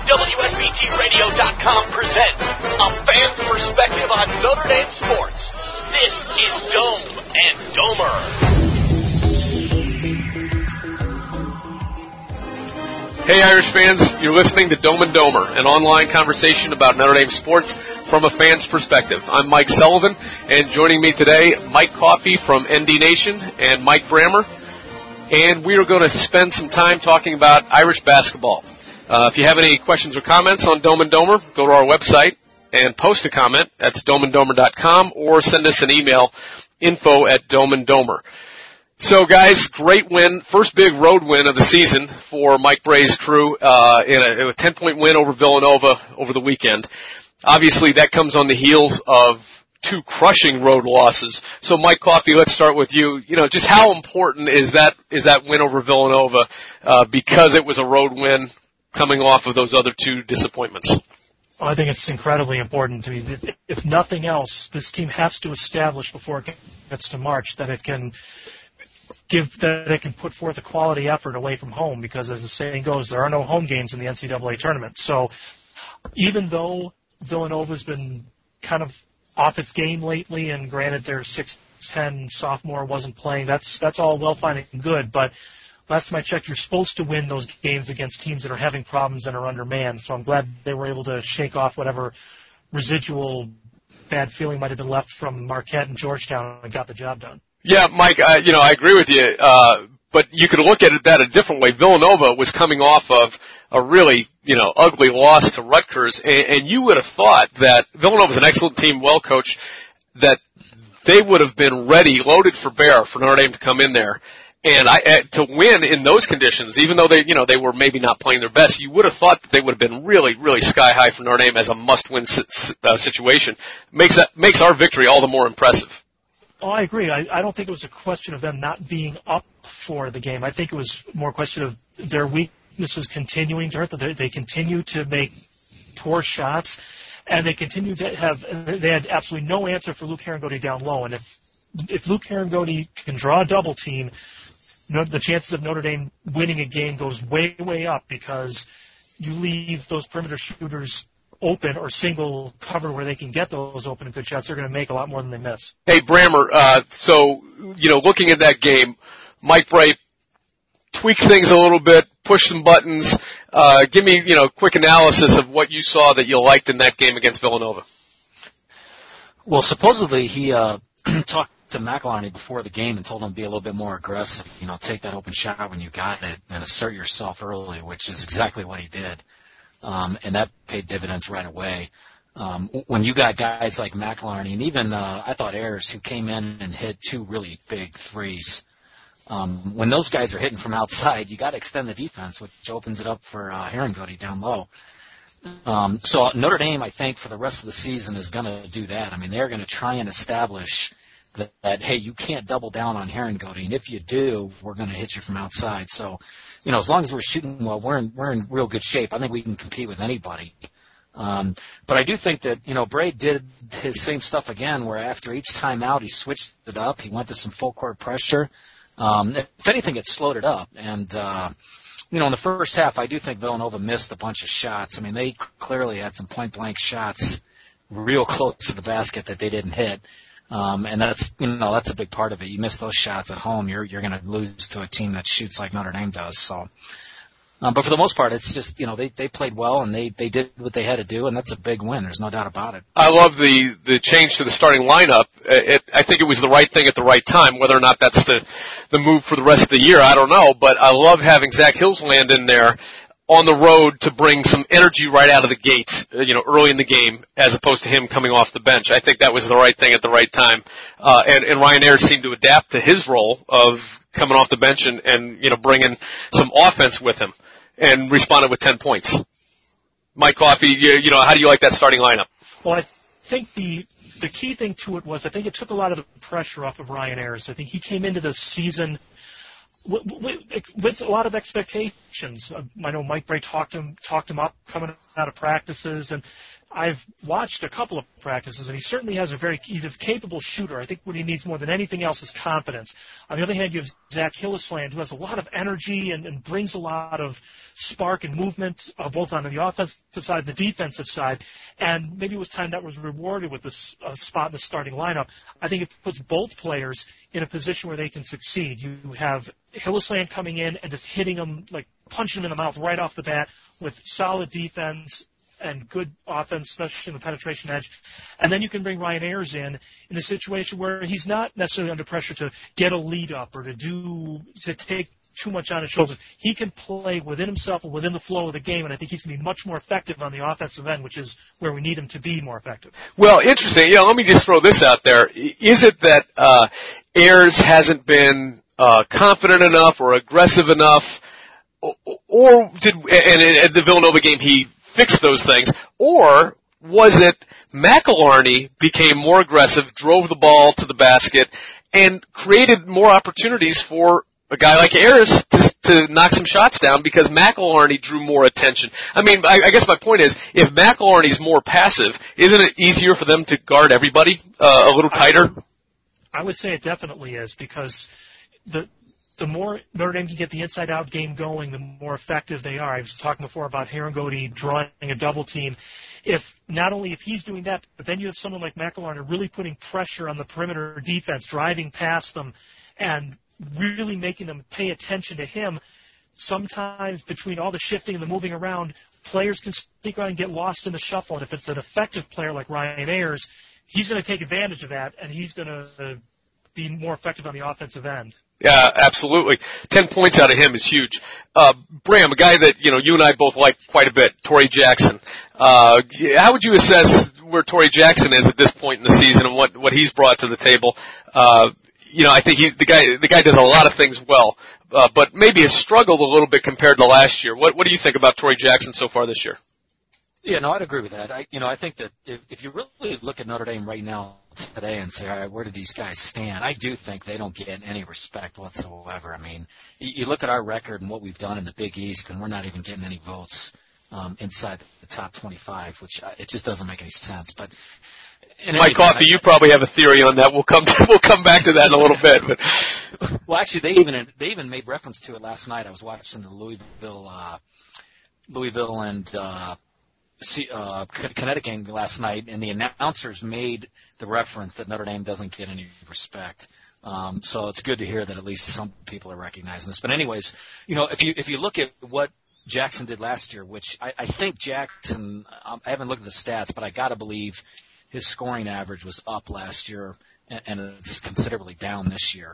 WSBTradio.com presents A Fan's Perspective on Notre Dame Sports. This is Dome and Domer. Hey Irish fans, you're listening to Dome and Domer, an online conversation about Notre Dame sports from a fan's perspective. I'm Mike Sullivan, and joining me today, Mike Coffey from ND Nation and Mike Brammer, and we are going to spend some time talking about Irish basketball. If you have any questions or comments on Dome and Domer, go to our website and post a comment. That's domeanddomer.com, or send us an email, info@domeanddomer. So, guys, great win. First big road win of the season for Mike Bray's crew in a 10-point win over Villanova over the weekend. Obviously, that comes on the heels of two crushing road losses. So, Mike Coffey, let's start with you. You know, just how important is that win over Villanova because it was a road win coming off of those other two disappointments? Well, I think it's incredibly important to me. If nothing else, this team has to establish before it gets to March that it can put forth a quality effort away from home, because as the saying goes, there are no home games in the NCAA tournament. So even though Villanova's been kind of off its game lately, and granted their 6'10" sophomore wasn't playing, that's all well, fine and good, but last time I checked, you're supposed to win those games against teams that are having problems and are undermanned. So I'm glad they were able to shake off whatever residual bad feeling might have been left from Marquette and Georgetown and got the job done. Yeah, Mike, I agree with you, but you could look at that a different way. Villanova was coming off of a really, ugly loss to Rutgers, and you would have thought that Villanova's an excellent team, well coached, that they would have been ready, loaded for bear for Notre Dame to come in there. And to win in those conditions, even though they were maybe not playing their best, you would have thought that they would have been really, really sky high for Notre Dame as a must-win situation. Makes our victory all the more impressive. Oh, I agree. I don't think it was a question of them not being up for the game. I think it was more a question of their weaknesses continuing to hurt them. They continue to make poor shots, and they continue to they had absolutely no answer for Luke Herringody down low. And if Luke Herringody can draw a double team, the chances of Notre Dame winning a game goes way, way up, because you leave those perimeter shooters open or single cover where they can get those open and good shots. They're going to make a lot more than they miss. Hey, Brammer, looking at that game, Mike Bray tweaked things a little bit, pushed some buttons. Give me, quick analysis of what you saw that you liked in that game against Villanova. Well, supposedly he talked to McElhinney before the game and told him to be a little bit more aggressive, take that open shot when you got it and assert yourself early, which is exactly what he did. And that paid dividends right away. When you got guys like McElhinney and even, I thought Ayers, who came in and hit two really big threes, when those guys are hitting from outside, you got to extend the defense, which opens it up for Herringody down low. So Notre Dame, I think, for the rest of the season is going to do that. I mean, they're going to try and establish that, hey, you can't double down on Herringody, and if you do, we're going to hit you from outside. So, as long as we're shooting well, we're in real good shape. I think we can compete with anybody. But I do think that, Bray did his same stuff again, where after each timeout he switched it up. He went to some full court pressure. If anything, it slowed it up. And, in the first half, I do think Villanova missed a bunch of shots. I mean, they clearly had some point-blank shots real close to the basket that they didn't hit. And that's a big part of it. You miss those shots at home, you're going to lose to a team that shoots like Notre Dame does. So, but for the most part, it's just, they played well and they did what they had to do, and that's a big win. There's no doubt about it. I love the change to the starting lineup. I think it was the right thing at the right time. Whether or not that's the move for the rest of the year, I don't know. But I love having Zach Hillsland in there on the road to bring some energy right out of the gates, early in the game, as opposed to him coming off the bench. I think that was the right thing at the right time. And Ryan Ayers seemed to adapt to his role of coming off the bench and bringing some offense with him, and responded with 10 points. Mike Coffey, how do you like that starting lineup? Well, I think the key thing to it was, I think it took a lot of the pressure off of Ryan Ayers. I think he came into the season with a lot of expectations. I know Mike Bray talked him up coming out of practices, and I've watched a couple of practices, and he certainly he's a capable shooter. I think what he needs more than anything else is confidence. On the other hand, you have Zach Hillisland, who has a lot of energy and brings a lot of spark and movement, both on the offensive side and the defensive side. And maybe it was time that was rewarded with this spot in the starting lineup. I think it puts both players in a position where they can succeed. You have Hillisland coming in and just hitting them, like punching them in the mouth right off the bat with solid defense and good offense, especially in the penetration edge. And then you can bring Ryan Ayers in a situation where he's not necessarily under pressure to get a lead up or to take too much on his shoulders. He can play within himself and within the flow of the game, and I think he's going to be much more effective on the offensive end, which is where we need him to be more effective. Well, interesting. Let me just throw this out there. Is it that Ayers hasn't been confident enough or aggressive enough, or in the Villanova game he fixed those things, or was it McElharney became more aggressive, drove the ball to the basket, and created more opportunities for a guy like Ayers to knock some shots down because McElharney drew more attention? I mean, I guess my point is, if McElharney's more passive, isn't it easier for them to guard everybody a little tighter? I would say it definitely is, because the more Notre Dame can get the inside-out game going, the more effective they are. I was talking before about Herangodi drawing a double team. Not only if he's doing that, but then you have someone like McElharney really putting pressure on the perimeter defense, driving past them, and really making them pay attention to him. Sometimes between all the shifting and the moving around, players can sneak around and get lost in the shuffle. And if it's an effective player like Ryan Ayers, he's going to take advantage of that, and he's going to be more effective on the offensive end. Yeah, absolutely. 10 points out of him is huge. Bram, a guy that, you and I both like quite a bit, Torrey Jackson. How would you assess where Torrey Jackson is at this point in the season and what he's brought to the table? I think the guy does a lot of things well, but maybe has struggled a little bit compared to last year. What do you think about Torrey Jackson so far this year? Yeah, no, I'd agree with that. I think that if you really look at Notre Dame right now today and say, all right, where do these guys stand? I do think they don't get any respect whatsoever. I mean, you look at our record and what we've done in the Big East, and we're not even getting any votes inside the top 25, which it just doesn't make any sense. But Mike Coffey, you probably have a theory on that. We'll come back to that in a little bit. But. Well, actually, they even made reference to it last night. I was watching the Louisville and Connecticut game last night, and the announcers made the reference that Notre Dame doesn't get any respect. So it's good to hear that at least some people are recognizing this. But anyways, if you look at what Jackson did last year, which I think Jackson, I haven't looked at the stats, but I got to believe his scoring average was up last year, and it's considerably down this year.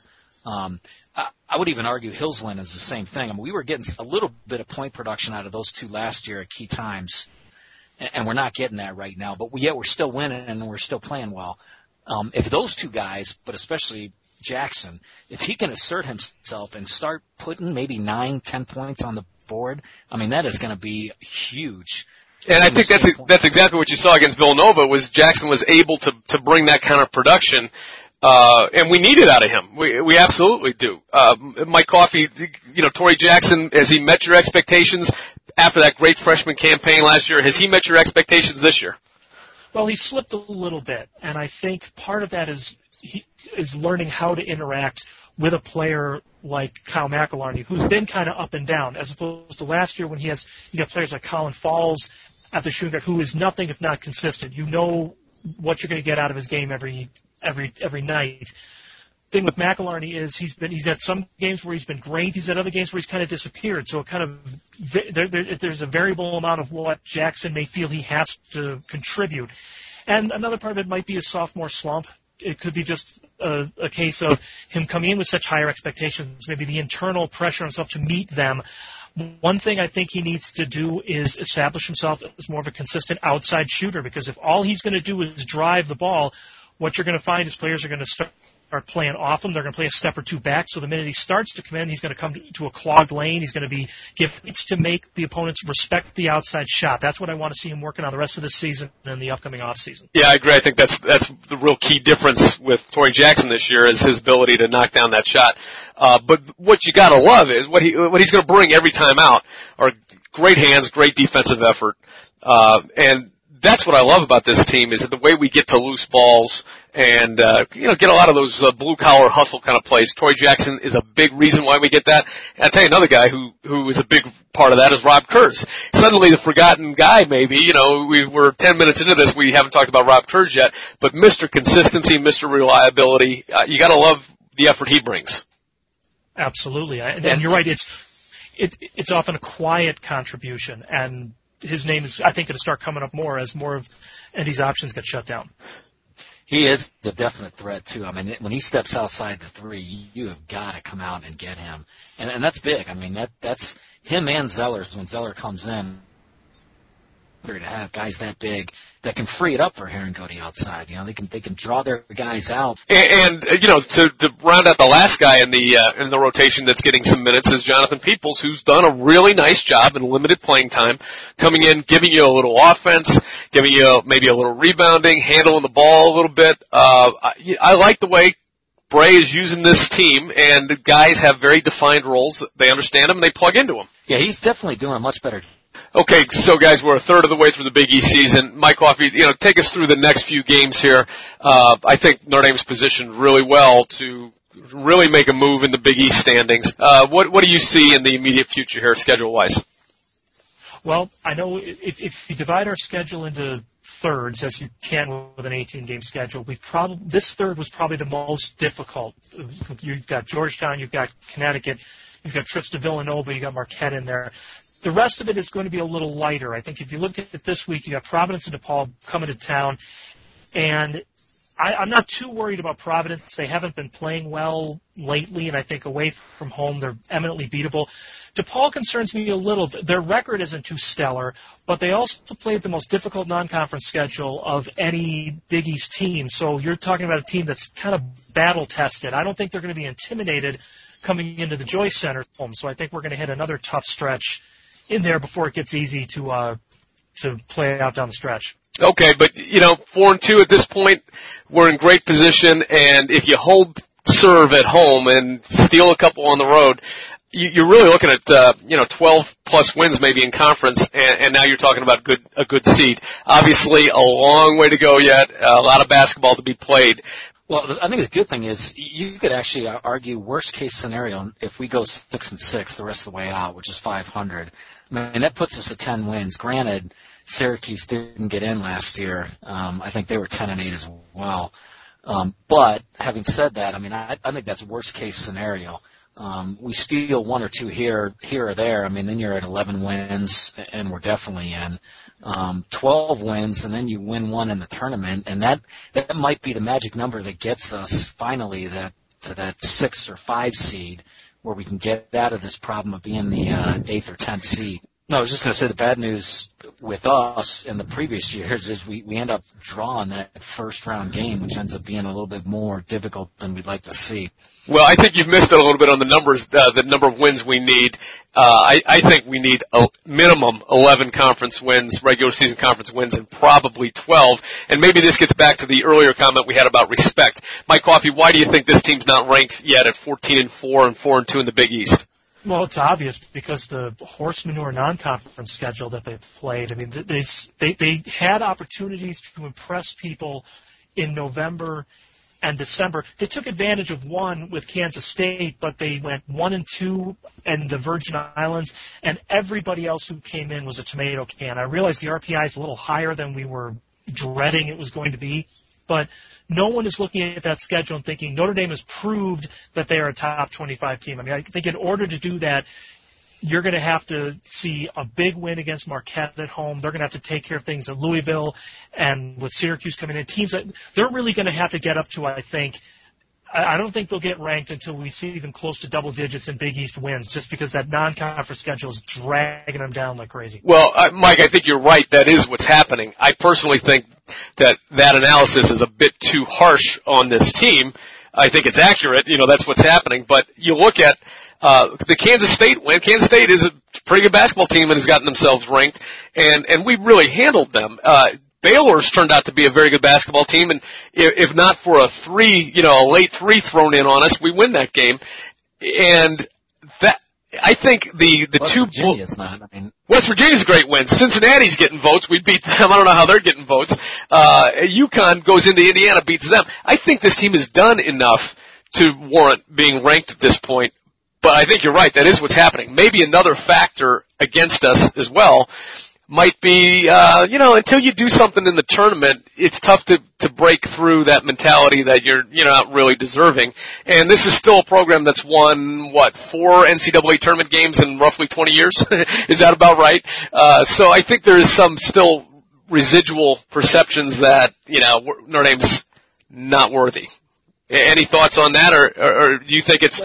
I would even argue Hillisland is the same thing. I mean, we were getting a little bit of point production out of those two last year at key times, and we're not getting that right now. But yet we're still winning and we're still playing well. If those two guys, but especially Jackson, if he can assert himself and start putting maybe 9-10 points on the board, I mean, that is going to be huge. And I think that's exactly what you saw against Villanova, was Jackson was able to bring that kind of production, and we need it out of him. We absolutely do. Mike Coffey, Torrey Jackson, has he met your expectations after that great freshman campaign last year? Has he met your expectations this year? Well, he slipped a little bit, and I think part of that is he is learning how to interact with a player like Kyle McElharney, who's been kind of up and down, as opposed to last year when you got players like Colin Falls at the shooting guard, who is nothing if not consistent. You know what you're going to get out of his game every night. Thing with McElharney is he's had some games where he's been great. He's had other games where he's kind of disappeared. So it kind of there's a variable amount of what Jackson may feel he has to contribute. And another part of it might be a sophomore slump. It could be just a case of him coming in with such higher expectations, maybe the internal pressure on himself to meet them. One thing I think he needs to do is establish himself as more of a consistent outside shooter, because if all he's going to do is drive the ball, what you're going to find is players are going to start playing off him. They're going to play a step or two back. So the minute he starts to come in, he's going to come to a clogged lane. He's going to give it to make the opponents respect the outside shot. That's what I want to see him working on the rest of the season and the upcoming off season. Yeah, I agree. I think that's the real key difference with Torrey Jackson this year, is his ability to knock down that shot. But what you got to love is what he's going to bring every time out are great hands, great defensive effort, and that's what I love about this team is that the way we get to loose balls and, get a lot of those blue-collar hustle kind of plays. Torrey Jackson is a big reason why we get that. And I'll tell you another guy who is a big part of that is Rob Kurz. Suddenly the forgotten guy maybe, we're 10 minutes into this, we haven't talked about Rob Kurz yet, but Mr. Consistency, Mr. Reliability, you gotta love the effort he brings. Absolutely. And you're right, it's often a quiet contribution, and his name is, I think, going to start coming up more as more of Endy's options get shut down. He is the definite threat, too. I mean, when he steps outside the three, you have got to come out and get him. And that's big. I mean, that's him and Zellers when Zeller comes in. To have guys that big that can free it up for Herringody outside. They can draw their guys out. And to round out the last guy in the rotation that's getting some minutes is Jonathan Peoples, who's done a really nice job in limited playing time, coming in, giving you a little offense, giving you maybe a little rebounding, handling the ball a little bit. I like the way Bray is using this team, and the guys have very defined roles. They understand them, and they plug into them. Yeah, he's definitely doing a much better job. Okay, so guys, we're a third of the way through the Big East season. Mike Coffey, take us through the next few games here. I think Notre Dame's positioned really well to really make a move in the Big East standings. What do you see in the immediate future here, schedule-wise? Well, I know if you divide our schedule into thirds, as you can with an 18-game schedule, this third was probably the most difficult. You've got Georgetown, you've got Connecticut, you've got trips to Villanova, you've got Marquette in there. The rest of it is going to be a little lighter. I think if you look at it this week, you got Providence and DePaul coming to town, and I'm not too worried about Providence. They haven't been playing well lately, and I think away from home they're eminently beatable. DePaul concerns me a little. Their record isn't too stellar, but they also played the most difficult non-conference schedule of any Big East team. So you're talking about a team that's kind of battle-tested. I don't think they're going to be intimidated coming into the Joyce Center home. So I think we're going to hit another tough stretch in there before it gets easy to play out down the stretch. Okay, but 4-2 at this point, we're in great position, and if you hold serve at home and steal a couple on the road, you're really looking at 12 plus wins maybe in conference, and now you're talking about a good seed. Obviously, a long way to go yet, a lot of basketball to be played. Well, I think the good thing is you could actually argue worst case scenario if we go 6-6 the rest of the way out, which is 500. I mean, that puts us at 10 wins. Granted, Syracuse didn't get in last year. I think they were 10-8 as well. But having said that, I mean, I think that's worst case scenario. We steal one or two here or there. I mean, then you're at 11 wins, and we're definitely in. 12 wins, and then you win one in the tournament, and that might be the magic number that gets us finally to that 6 or 5 seed, where we can get out of this problem of being the 8th or 10th seed. No, I was just going to say the bad news with us in the previous years is we end up drawing that first-round game, which ends up being a little bit more difficult than we'd like to see. Well, I think you've missed it a little bit on the numbers, the number of wins we need. I think we need a minimum 11 conference wins, regular season conference wins, and probably 12. And maybe this gets back to the earlier comment we had about respect. Mike Coffey, why do you think this team's not ranked yet at 14-4 and 4-2 in the Big East? Well, it's obvious because the horse manure non-conference schedule that they played. I mean, they had opportunities to impress people in November and December. They took advantage of one with Kansas State, but they went 1-2 in the Virgin Islands, and everybody else who came in was a tomato can. I realize the RPI is a little higher than we were dreading it was going to be, but no one is looking at that schedule and thinking Notre Dame has proved that they are a top 25 team. I mean, I think in order to do that, you're going to have to see a big win against Marquette at home. They're going to have to take care of things at Louisville, and with Syracuse coming in, teams that they're really going to have to get up to, I think. I don't think they'll get ranked until we see them close to double digits in Big East wins, just because that non-conference schedule is dragging them down like crazy. Well, Mike, I think you're right. That is what's happening. I personally think that analysis is a bit too harsh on this team. I think it's accurate. That's what's happening. But you look at the Kansas State win. Kansas State is a pretty good basketball team and has gotten themselves ranked, and we really handled them. Baylor's turned out to be a very good basketball team, and if not for a late three thrown in on us, we win that game. And I think the West two... Virginia's not. I mean, West Virginia's a great win. Cincinnati's getting votes. We beat them. I don't know how they're getting votes. UConn goes into Indiana, beats them. I think this team has done enough to warrant being ranked at this point. But I think you're right. That is what's happening. Maybe another factor against us as well might be, until you do something in the tournament, it's tough to break through that mentality that you're not really deserving. And this is still a program that's won, 4 NCAA tournament games in roughly 20 years? Is that about right? So I think there is some still residual perceptions that, Notre Dame's not worthy. Any thoughts on that, or do you think it's...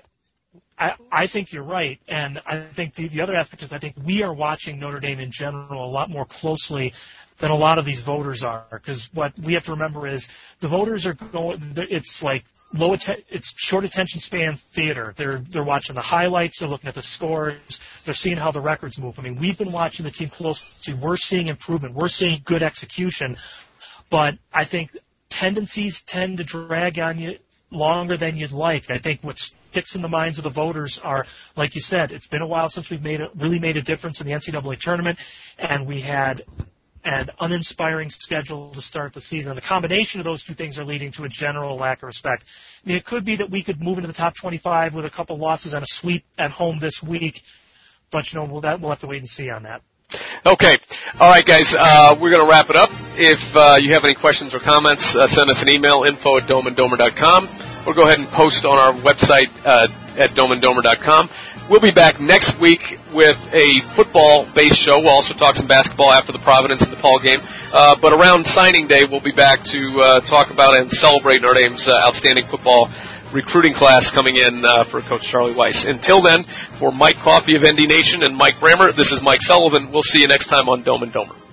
I think you're right, and I think the other aspect is I think we are watching Notre Dame in general a lot more closely than a lot of these voters are, because what we have to remember is the voters are going. It's like it's short attention span theater. They're watching the highlights, they're looking at the scores, they're seeing how the records move. I mean, we've been watching the team closely. We're seeing improvement. We're seeing good execution, but I think tendencies tend to drag on you longer than you'd like. I think what sticks in the minds of the voters are, like you said, it's been a while since we've really made a difference in the NCAA tournament, and we had an uninspiring schedule to start the season. The combination of those two things are leading to a general lack of respect. I mean, it could be that we could move into the top 25 with a couple losses and a sweep at home this week, but we'll have to wait and see on that. Okay. All right, guys. We're going to wrap it up. If you have any questions or comments, send us an email, info@domeanddomer.com, or go ahead and post on our website at domeanddomer.com. We'll be back next week with a football-based show. We'll also talk some basketball after the Providence and DePaul game. But around signing day, we'll be back to talk about and celebrate Notre Dame's outstanding football recruiting class coming in for Coach Charlie Weiss. Until then, for Mike Coffey of ND Nation and Mike Brammer, this is Mike Sullivan. We'll see you next time on Dome and Domer.